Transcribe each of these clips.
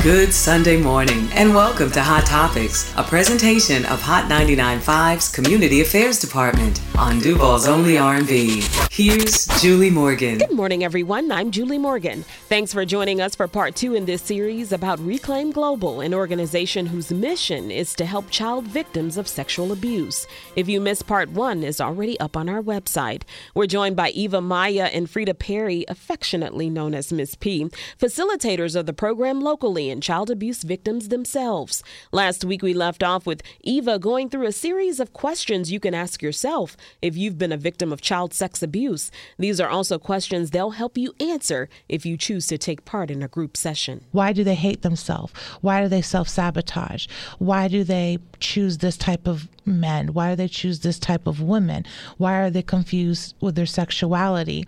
Good Sunday morning and welcome to Hot Topics, a presentation of Hot 99.5's Community Affairs Department on Duval's Only R&B. Here's Julie Morgan. Good morning, everyone. I'm Julie Morgan. Thanks for joining us for part 2 in this series about Reclaim Global, an organization whose mission is to help child victims of sexual abuse. If you missed part 1, it's already up on our website. We're joined by Eva Maya and Frida Perry, affectionately known as Miss P, facilitators of the program locally and child abuse victims themselves. Last week, we left off with Eva going through a series of questions you can ask yourself if you've been a victim of child sex abuse. These are also questions they'll help you answer if you choose to take part in a group session. Why do they hate themselves? Why do they self-sabotage? Why do they choose this type of men? Why do they choose this type of women? Why are they confused with their sexuality?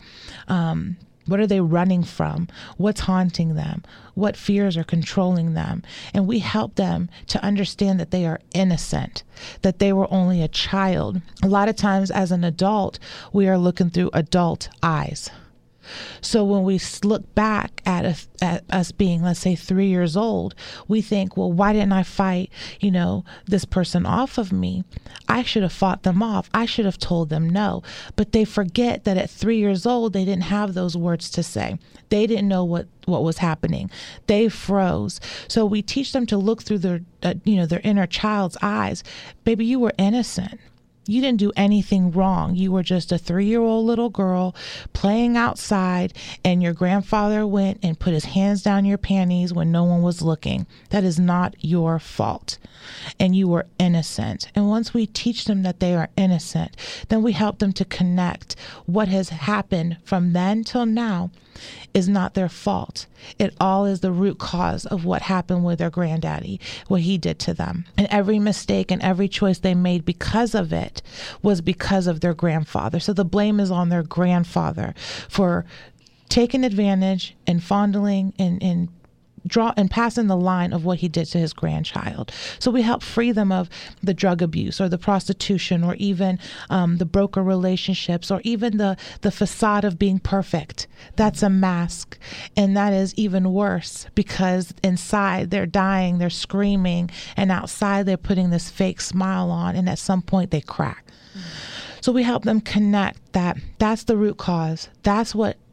What are they running from? What's haunting them? What fears are controlling them? And we help them to understand that they are innocent, that they were only a child. A lot of times as an adult, we are looking through adult eyes. So when we look back at us being, let's say, 3 years old, we think, well, why didn't I fight, this person off of me? I should have fought them off. I should have told them no. But they forget that at 3 years old, they didn't have those words to say. They didn't know what was happening. They froze. So we teach them to look through their inner child's eyes. Baby, you were innocent. You didn't do anything wrong. You were just a 3-year-old little girl playing outside, and your grandfather went and put his hands down your panties when no one was looking. That is not your fault. And you were innocent. And once we teach them that they are innocent, then we help them to connect what has happened from then till now is not their fault. It all is the root cause of what happened with their granddaddy, what he did to them. And every mistake and every choice they made because of it was because of their grandfather. So the blame is on their grandfather for taking advantage and fondling and passing the line of what he did to his grandchild. So we help free them of the drug abuse or the prostitution or even the broker relationships or even the facade of being perfect. That's a mask. And that is even worse because inside they're dying, they're screaming, and outside they're putting this fake smile on, and at some point they crack. So we help them connect that that's the root cause. That's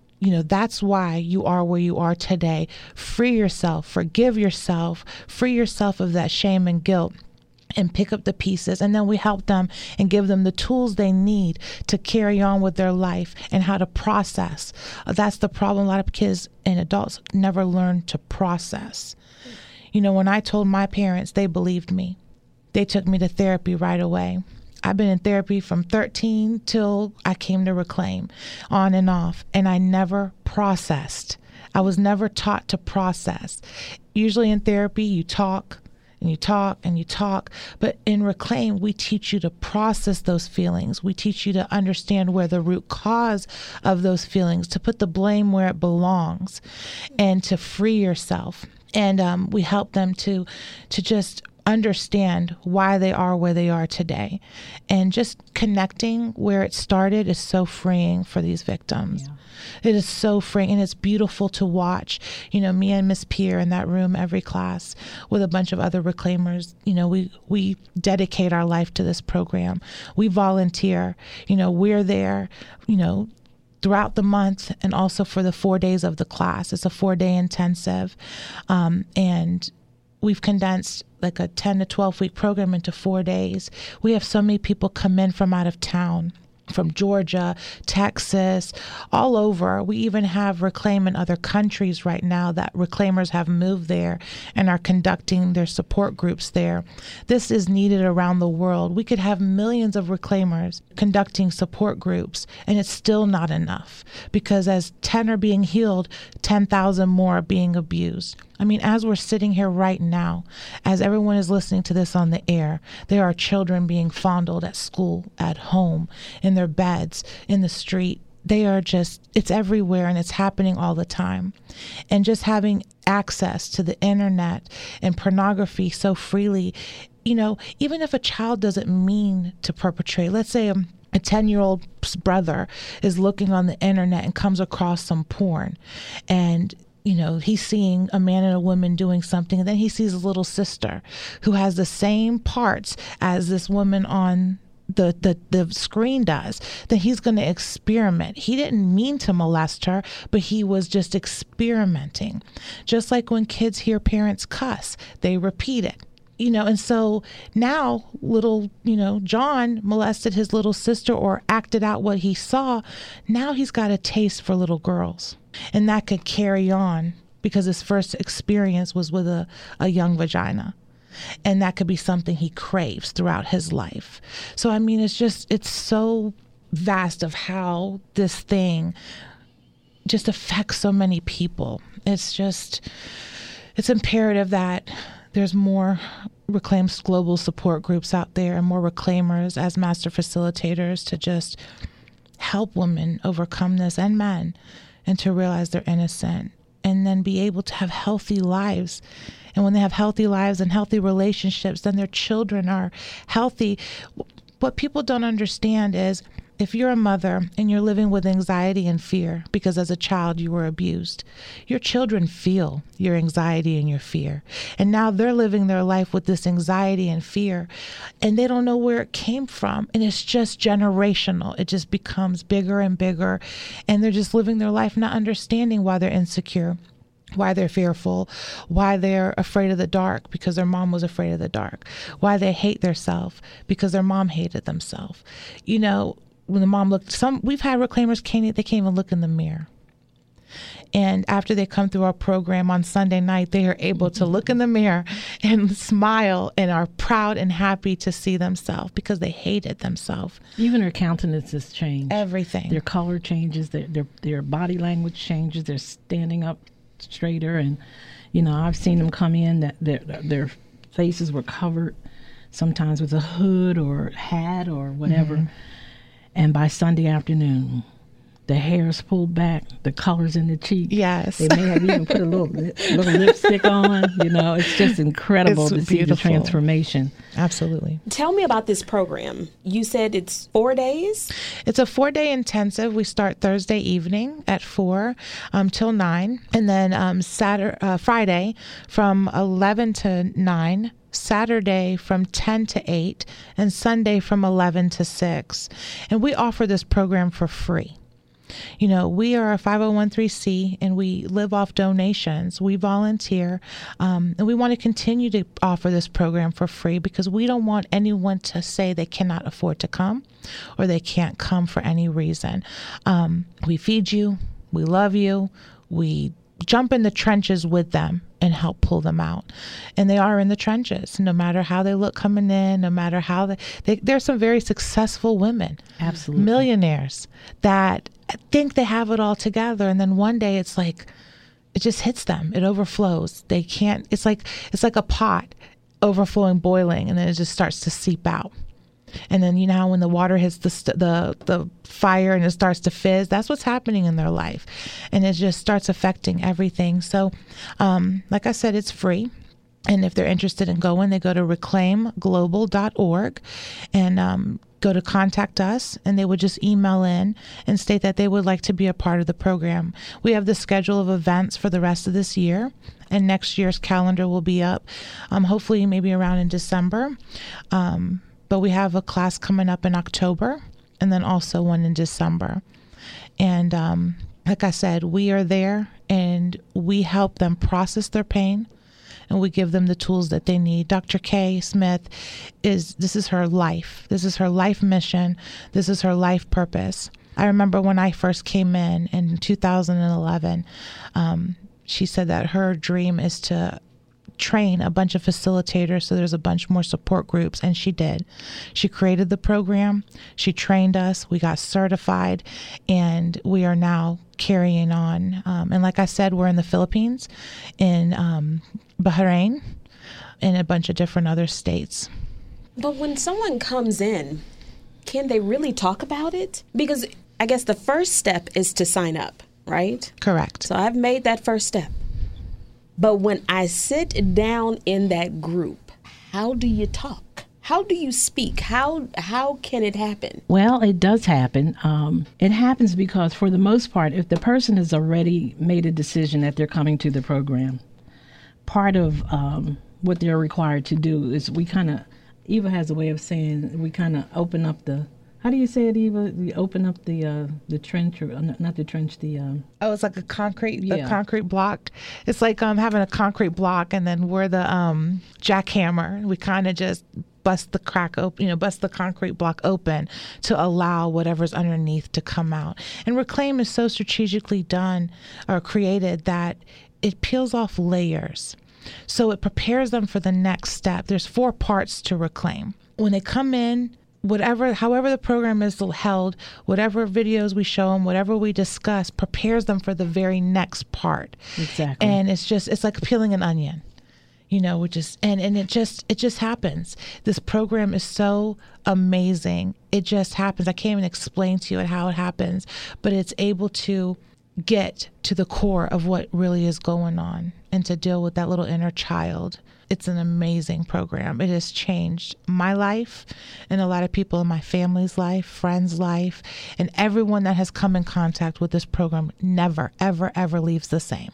why you are where you are today. Free yourself, forgive yourself, free yourself of that shame and guilt, and pick up the pieces. And then we help them and give them the tools they need to carry on with their life and how to process. That's the problem. A lot of kids and adults never learn to process. When I told my parents, they believed me. They took me to therapy right away. I've been in therapy from 13 till I came to Reclaim, on and off, and I never processed. I was never taught to process. Usually in therapy, you talk and you talk and you talk, but in Reclaim, we teach you to process those feelings. We teach you to understand where the root cause of those feelings, to put the blame where it belongs, and to free yourself. And we help them to just understand why they are where they are today. And just connecting where it started is so freeing for these victims. Yeah. It is so freeing, and it's beautiful to watch. Me and Miss P are in that room every class with a bunch of other reclaimers. We dedicate our life to this program. We volunteer. We're there, throughout the month, and also for the 4 days of the class. It's a 4-day intensive. And we've condensed like a 10 to 12 week program into 4 days. We have so many people come in from out of town, from Georgia, Texas, all over. We even have Reclaim in other countries right now that reclaimers have moved there and are conducting their support groups there. This is needed around the world. We could have millions of reclaimers conducting support groups, and it's still not enough because as 10 are being healed, 10,000 more are being abused. As we're sitting here right now, as everyone is listening to this on the air, there are children being fondled at school, at home, in their beds, in the street. It's everywhere, and it's happening all the time. And just having access to the internet and pornography so freely, even if a child doesn't mean to perpetrate, let's say a 10-year-old brother is looking on the internet and comes across some porn, and he's seeing a man and a woman doing something, and then he sees his little sister who has the same parts as this woman on the screen does, then he's going to experiment. He didn't mean to molest her, but he was just experimenting. Just like when kids hear parents cuss, they repeat it. And so now little, John molested his little sister or acted out what he saw. Now he's got a taste for little girls, and that could carry on because his first experience was with a young vagina. And that could be something he craves throughout his life. So, I mean, it's so vast of how this thing just affects so many people. It's imperative that there's more Reclaim Global support groups out there and more reclaimers as master facilitators to just help women overcome this, and men, and to realize they're innocent and then be able to have healthy lives. And when they have healthy lives and healthy relationships, then their children are healthy. What people don't understand is if you're a mother and you're living with anxiety and fear because as a child you were abused, your children feel your anxiety and your fear. And now they're living their life with this anxiety and fear, and they don't know where it came from. And it's just generational. It just becomes bigger and bigger. And they're just living their life not understanding why they're insecure, why they're fearful, why they're afraid of the dark because their mom was afraid of the dark, why they hate themselves because their mom hated themselves. When the mom we've had reclaimers, they can't even look in the mirror. And after they come through our program on Sunday night, they are able to look in the mirror and smile and are proud and happy to see themselves because they hated themselves. Even their countenances change. Everything. Their color changes, their body language changes, they're standing up straighter. And, I've seen them come in that their faces were covered sometimes with a hood or hat or whatever. Mm-hmm. And by Sunday afternoon, the hair is pulled back, the color's in the cheek. Yes. They may have even put a little lipstick on. It's just incredible to see the transformation. Absolutely. Tell me about this program. You said it's 4 days? It's a 4-day intensive. We start Thursday evening at 4 till 9. And then Friday from 11 to 9. Saturday from 10 to 8, and Sunday from 11 to 6. And we offer this program for free. We are a 501(c), and we live off donations. We volunteer, and we want to continue to offer this program for free because we don't want anyone to say they cannot afford to come or they can't come for any reason. We feed you. We love you. We jump in the trenches with them and help pull them out. And they are in the trenches, no matter how they look coming in, no matter how there's some very successful women, absolutely, millionaires that think they have it all together. And then one day it's like, it just hits them. It overflows. They can't, it's like a pot overflowing, boiling, and then it just starts to seep out. And then how when the water hits the fire and it starts to fizz, that's what's happening in their life. And it just starts affecting everything. So like I said, it's free. And if they're interested in going, they go to reclaimglobal.org and go to contact us, and they would just email in and state that they would like to be a part of the program. We have the schedule of events for the rest of this year, and next year's calendar will be up, hopefully maybe around in December. But we have a class coming up in October and then also one in December. And like I said, we are there and we help them process their pain and we give them the tools that they need. Dr. Kay Smith this is her life. This is her life mission. This is her life purpose. I remember when I first came in 2011, she said that her dream is to train a bunch of facilitators so there's a bunch more support groups, and she did. She created the program, she trained us, we got certified, and we are now carrying on. And like I said, we're in the Philippines, in Bahrain, and a bunch of different other states. But when someone comes in, can they really talk about it? Because I guess the first step is to sign up, right? Correct. So I've made that first step. But when I sit down in that group, how do you talk? How do you speak? How can it happen? Well, it does happen. It happens because, for the most part, if the person has already made a decision that they're coming to the program, part of what they're required to do is Eva has a way of saying we kind of open up the. How do you say it, Eva? We open up the trench, or not the trench, it's like a concrete block. It's like having a concrete block, and then we're the jackhammer. We kind of just bust the crack open, bust the concrete block open to allow whatever's underneath to come out. And Reclaim is so strategically done or created that it peels off layers. So it prepares them for the next step. There's 4 parts to Reclaim. When they come in, however the program is held, whatever videos we show them, whatever we discuss, prepares them for the very next part. Exactly. And it's like peeling an onion, it just happens. This program is so amazing. It just happens. I can't even explain to you how it happens, but it's able to get to the core of what really is going on and to deal with that little inner child. It's an amazing program. It has changed my life and a lot of people in my family's life, friends' life, and everyone that has come in contact with this program never, ever, ever leaves the same.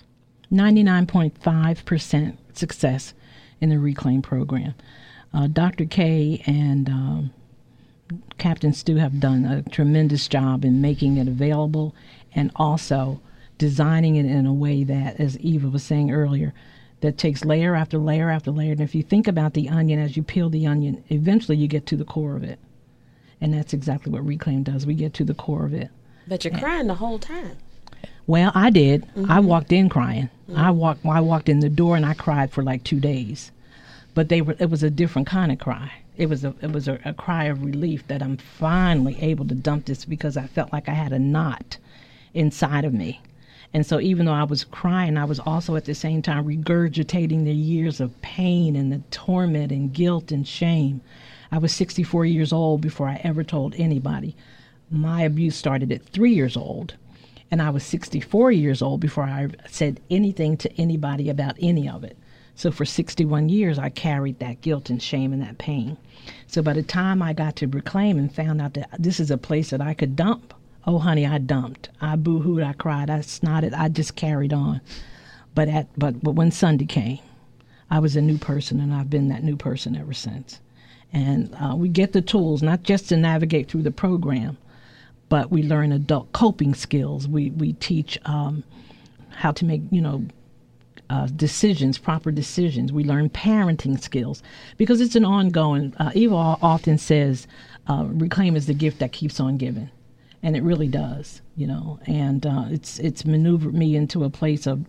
99.5% success in the Reclaim program. Dr. K and Captain Stu have done a tremendous job in making it available and also designing it in a way that, as Eva was saying earlier, that takes layer after layer after layer. And if you think about the onion, as you peel the onion, eventually you get to the core of it. And that's exactly what Reclaim does. We get to the core of it. But you're crying the whole time. Well, I did. Mm-hmm. I walked in crying. Mm-hmm. I walked in the door and I cried for like 2 days. But it was a different kind of cry. It was a cry of relief that I'm finally able to dump this, because I felt like I had a knot inside of me. And so even though I was crying, I was also at the same time regurgitating the years of pain and the torment and guilt and shame. I was 64 years old before I ever told anybody. My abuse started at 3 years old, and I was 64 years old before I said anything to anybody about any of it. So for 61 years, I carried that guilt and shame and that pain. So by the time I got to Reclaim and found out that this is a place that I could dump, oh, honey, I dumped. I boo-hooed, I cried, I snotted, I just carried on. But when Sunday came, I was a new person, and I've been that new person ever since. And we get the tools, not just to navigate through the program, but we learn adult coping skills. We teach how to make, decisions, proper decisions. We learn parenting skills, because it's an ongoing. Eva often says, Reclaim is the gift that keeps on giving. And it really does, and it's maneuvered me into a place of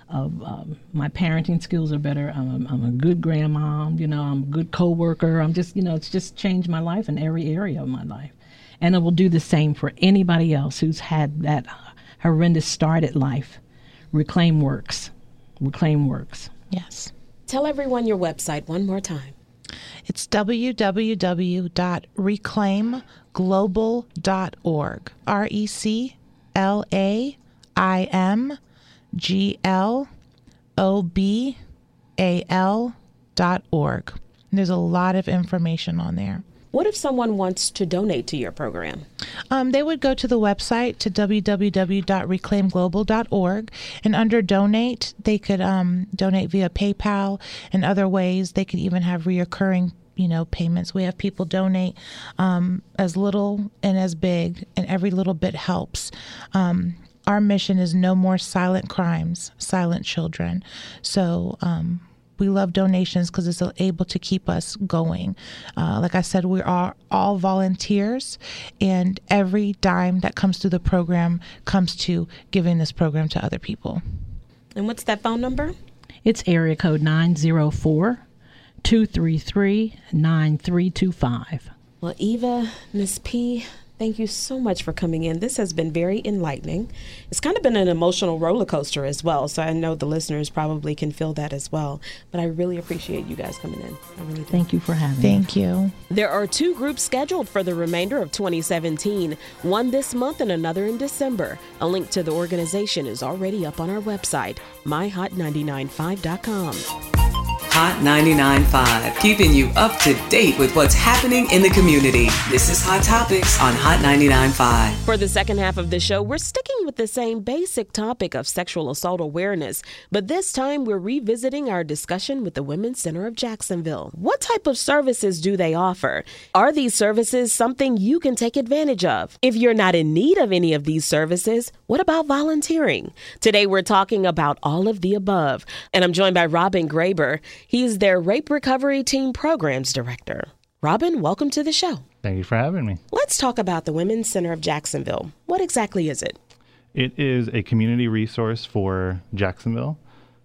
my parenting skills are better. I'm a good grandma, I'm a good coworker. I'm just, it's just changed my life in every area of my life. And it will do the same for anybody else who's had that horrendous start at life. Reclaim works. Reclaim works. Yes. Tell everyone your website one more time. It's www.reclaimglobal.org. ReclaimGlobal.org. And there's a lot of information on there. What if someone wants to donate to your program? They would go to the website, to www.reclaimglobal.org, and under donate, they could donate via PayPal and other ways. They could even have reoccurring payments. We have people donate as little and as big, and every little bit helps. Our mission is no more silent crimes, silent children. So we love donations because it's able to keep us going. Like I said, we are all volunteers, and every dime that comes through the program comes to giving this program to other people. And what's that phone number? It's area code 904-233-9325. Well, Eva, Ms. P., thank you so much for coming in. This has been very enlightening. It's kind of been an emotional roller coaster as well, so I know the listeners probably can feel that as well. But I really appreciate you guys coming in. I really do. Thank you for having me. Thank you. There are 2 groups scheduled for the remainder of 2017, one this month and another in December. A link to the organization is already up on our website, myhot995.com. Hot 99.5, keeping you up to date with what's happening in the community. This is Hot Topics on Hot 99.5. For the second half of the show, we're sticking with the same basic topic of sexual assault awareness, but this time we're revisiting our discussion with the Women's Center of Jacksonville. What type of services do they offer? Are these services something you can take advantage of? If you're not in need of any of these services, what about volunteering? Today we're talking about all of the above, and I'm joined by Robin Graber. He's their Rape Recovery Team Programs Director. Robin, welcome to the show. Thank you for having me. Let's talk about the Women's Center of Jacksonville. What exactly is it? It is a community resource for Jacksonville.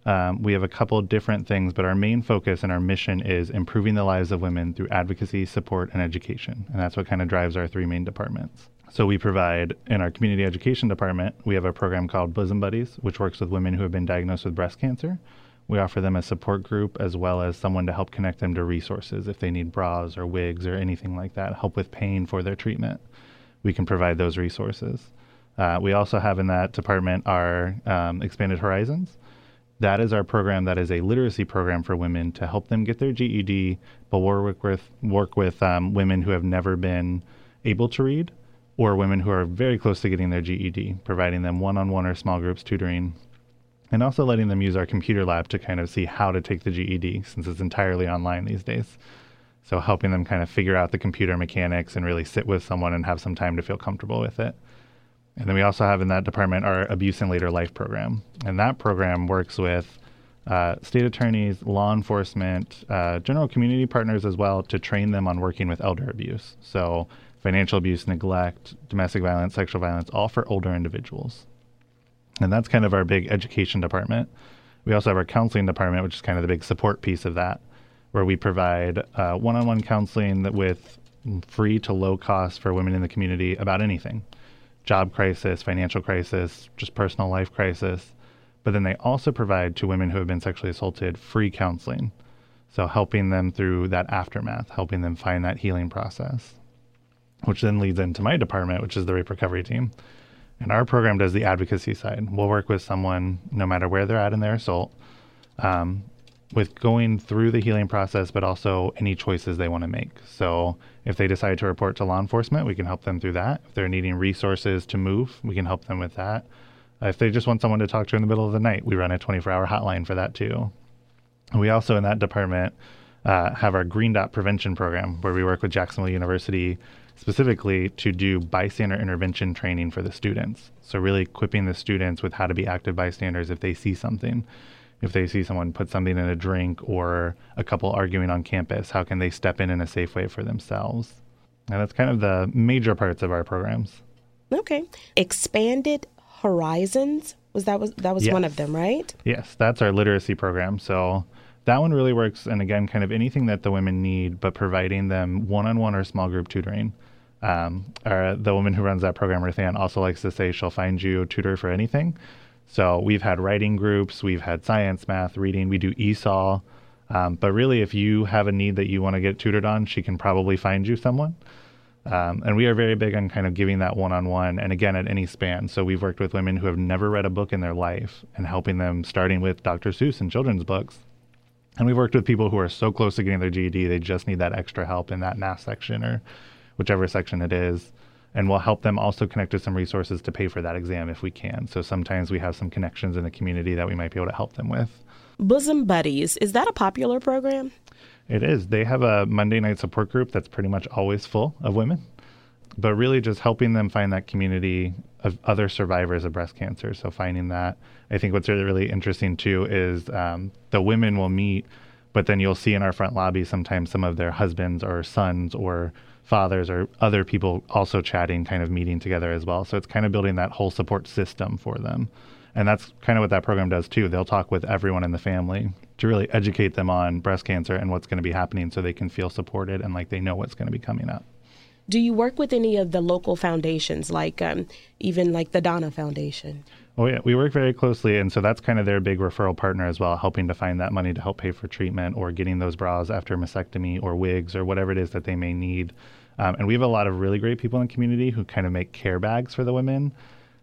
We have a couple different things, but our main focus and our mission is improving the lives of women through advocacy, support, and education. And that's what kind of drives our three main departments. So we provide, in our community education department, we have a program called Bosom Buddies, which works with women who have been diagnosed with breast cancer. We offer them a support group as well as someone to help connect them to resources if they need bras or wigs or anything like that, help with pain for their treatment. We can provide those resources. We also have in that department our Expanded Horizons. That is our program that is a literacy program for women to help them get their GED, but work with women who have never been able to read or women who are very close to getting their GED, providing them one-on-one or small groups tutoring, and also letting them use our computer lab to kind of see how to take the GED since it's entirely online these days. So helping them kind of figure out the computer mechanics and really sit with someone and have some time to feel comfortable with it. And then we also have in that department our Abuse in Later Life program. And that program works with state attorneys, law enforcement, general community partners as well to train them on working with elder abuse. So financial abuse, neglect, domestic violence, sexual violence, all for older individuals. And that's kind of our big education department. We also have our counseling department, which is kind of the big support piece of that, where we provide one-on-one counseling with free to low cost for women in the community about anything. Job crisis, financial crisis, just personal life crisis. But then they also provide to women who have been sexually assaulted free counseling. So helping them through that aftermath, helping them find that healing process, which then leads into my department, which is the Rape Recovery Team. And our program does the advocacy side. We'll work with someone, no matter where they're at in their assault, with going through the healing process, but also any choices they want to make. So if they decide to report to law enforcement, we can help them through that. If they're needing resources to move, we can help them with that. If they just want someone to talk to in the middle of the night, we run a 24-hour hotline for that too. And we also in that department have our Green Dot Prevention Program, where we work with Jacksonville University specifically to do bystander intervention training for the students. So really equipping the students with how to be active bystanders if they see something. If they see someone put something in a drink or a couple arguing on campus, how can they step in a safe way for themselves? And that's kind of the major parts of our programs. Okay. Expanded Horizons, that was yes. One of them, right? Yes, that's our literacy program. So that one really works, and again, kind of anything that the women need, but providing them one-on-one or small group tutoring. The woman who runs that program, Ruthann, also likes to say she'll find you a tutor for anything. So we've had writing groups, we've had science, math, reading, we do ESOL. But really, if you have a need that you want to get tutored on, she can probably find you someone. And we are very big on kind of giving that one-on-one, and again, at any span. So we've worked with women who have never read a book in their life and helping them, starting with Dr. Seuss and children's books. And we've worked with people who are so close to getting their GED, they just need that extra help in that math section or whichever section it is. And we'll help them also connect to some resources to pay for that exam if we can. So sometimes we have some connections in the community that we might be able to help them with. Bosom Buddies, is that a popular program? It is. They have a Monday night support group that's pretty much always full of women, but really just helping them find that community of other survivors of breast cancer. So finding that, I think what's really, really interesting too is the women will meet, but then you'll see in our front lobby sometimes some of their husbands or sons or fathers or other people also chatting, kind of meeting together as well. So it's kind of building that whole support system for them. And that's kind of what that program does too. They'll talk with everyone in the family to really educate them on breast cancer and what's going to be happening so they can feel supported and like they know what's going to be coming up. Do you work with any of the local foundations, like even like the Donna Foundation? Oh, yeah. We work very closely. And so that's kind of their big referral partner as well, helping to find that money to help pay for treatment or getting those bras after mastectomy or wigs or whatever it is that they may need. And we have a lot of really great people in the community who kind of make care bags for the women.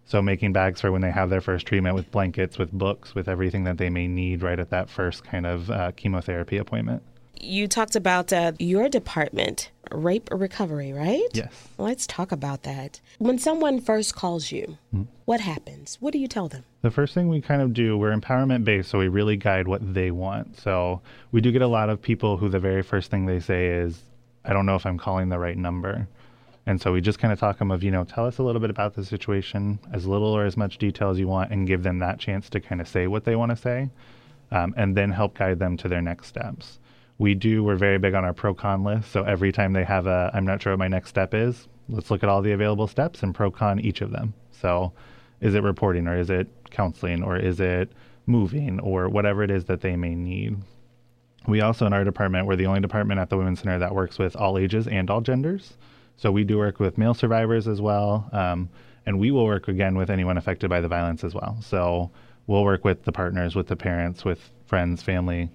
So making bags for when they have their first treatment, with blankets, with books, with everything that they may need right at that first kind of chemotherapy appointment. You talked about your department, rape recovery, right? Yes. Let's talk about that. When someone first calls you, what happens? What do you tell them? The first thing we kind of do, we're empowerment based, so we really guide what they want. So we do get a lot of people who the very first thing they say is, I don't know if I'm calling the right number. And so we just kind of talk them of, tell us a little bit about the situation, as little or as much detail as you want, and give them that chance to kind of say what they want to say, and then help guide them to their next steps. We're very big on our pro-con list. So every time they have I'm not sure what my next step is, let's look at all the available steps and pro-con each of them. So is it reporting, or is it counseling, or is it moving, or whatever it is that they may need. We also, in our department, we're the only department at the Women's Center that works with all ages and all genders. So we do work with male survivors as well. And we will work again with anyone affected by the violence as well. So we'll work with the partners, with the parents, with friends, family.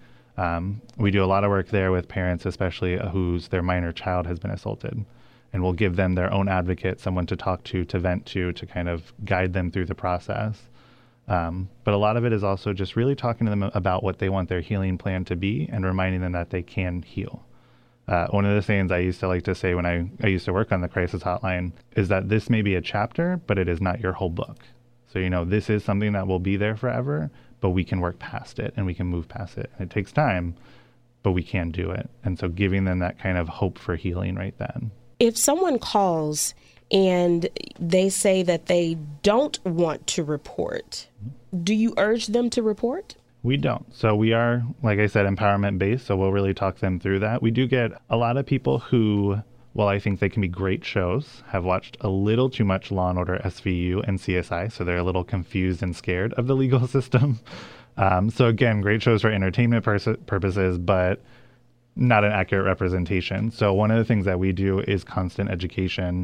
We do a lot of work there with parents, especially whose their minor child has been assaulted. And we'll give them their own advocate, someone to talk to vent to kind of guide them through the process. But a lot of it is also just really talking to them about what they want their healing plan to be and reminding them that they can heal. One of the things I used to like to say when I used to work on the crisis hotline is that this may be a chapter, but it is not your whole book. So, this is something that will be there forever, but we can work past it and we can move past it. And it takes time, but we can do it. And so giving them that kind of hope for healing right then. If someone calls and they say that they don't want to report, do you urge them to report? We don't. So we are, like I said, empowerment based. So we'll really talk them through that. We do get a lot of people who, while I think they can be great shows, have watched a little too much Law & Order SVU and CSI. So they're a little confused and scared of the legal system. So again, great shows for entertainment purposes, but not an accurate representation. So one of the things that we do is constant education.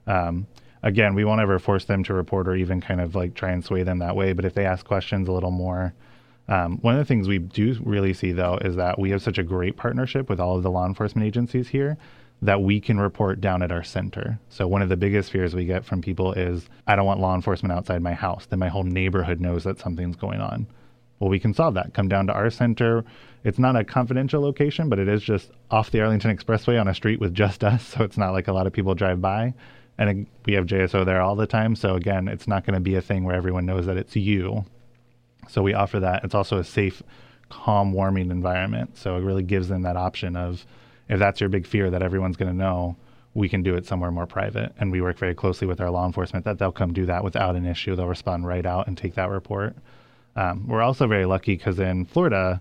Again, we won't ever force them to report or even kind of like try and sway them that way. But if they ask questions a little more, one of the things we do really see, though, is that we have such a great partnership with all of the law enforcement agencies here that we can report down at our center. So one of the biggest fears we get from people is, I don't want law enforcement outside my house. Then my whole neighborhood knows that something's going on. Well, we can solve that. Come down to our center. It's not a confidential location, but it is just off the Arlington Expressway on a street with just us. So it's not like a lot of people drive by. And we have JSO there all the time. So again, it's not going to be a thing where everyone knows that it's you. So we offer that. It's also a safe, calm, warming environment. So it really gives them that option of, if that's your big fear that everyone's going to know, we can do it somewhere more private. And we work very closely with our law enforcement that they'll come do that without an issue. They'll respond right out and take that report. We're also very lucky because in Florida,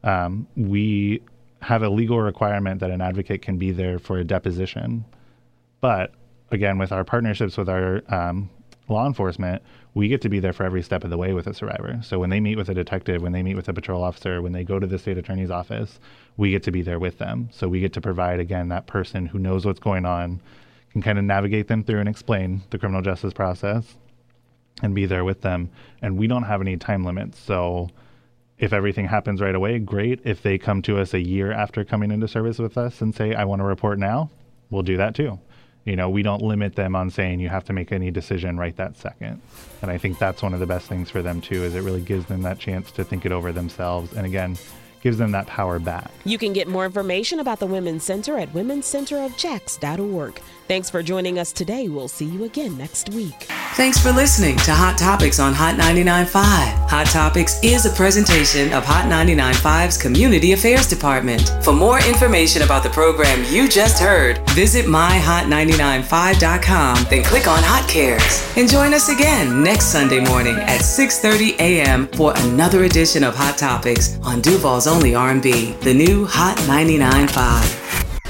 we have a legal requirement that an advocate can be there for a deposition. But again, with our partnerships with our law enforcement, we get to be there for every step of the way with a survivor. So when they meet with a detective, when they meet with a patrol officer, when they go to the state attorney's office, we get to be there with them. So we get to provide, again, that person who knows what's going on, can kind of navigate them through and explain the criminal justice process and be there with them. And we don't have any time limits. So if everything happens right away, great. If they come to us a year after coming into service with us and say, I want to report now, we'll do that too. We don't limit them on saying you have to make any decision right that second. And I think that's one of the best things for them too, is it really gives them that chance to think it over themselves. And again, gives them that power back. You can get more information about the Women's Center at womenscenterofjax.org. Thanks for joining us today. We'll see you again next week. Thanks for listening to Hot Topics on Hot 99.5. Hot Topics is a presentation of Hot 99.5's Community Affairs Department. For more information about the program you just heard, visit myhot995.com, then click on Hot Cares. And join us again next Sunday morning at 6:30 a.m. for another edition of Hot Topics on Duval's Only R&B, the new Hot 99.5.